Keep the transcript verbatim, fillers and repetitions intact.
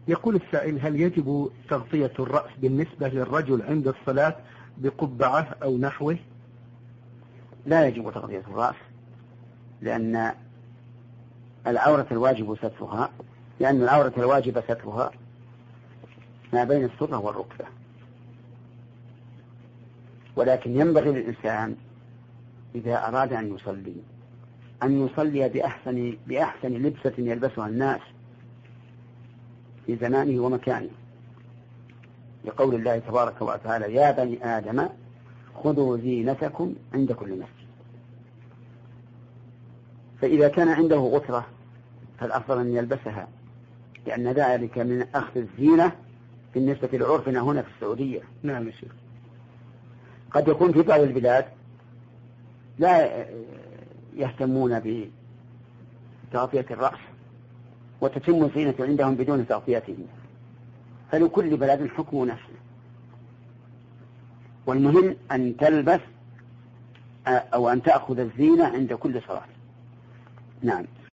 يقول السائل: هل يجب تغطية الرأس بالنسبة للرجل عند الصلاة بقبعة أو نحوه؟ لا يجب تغطية الرأس، لأن العورة الواجب سترها، لأن العورة الواجب سترها ما بين السرة والركبة. ولكن ينبغي للإنسان إذا أراد أن يصلي أن يصلي بأحسن, بأحسن لبسة يلبسها الناس في زمانه ومكانه، لقول الله تبارك وتعالى: يا بني آدم خذوا زينتكم عند كل مسجد. فإذا كان عنده غترة فالأفضل أن يلبسها، لأن ذلك من أخذ الزينة بالنسبة لعرفنا هنا في السعودية. نعم يا شيخ. قد يكون في بعض البلاد لا يهتمون بتغطية الرأس وتتم الزينة عندهم بدون تغطيته، فلكل بلد حكم نفسه، والمهم أن تلبس أو أن تأخذ الزينة عند كل صلاة. نعم.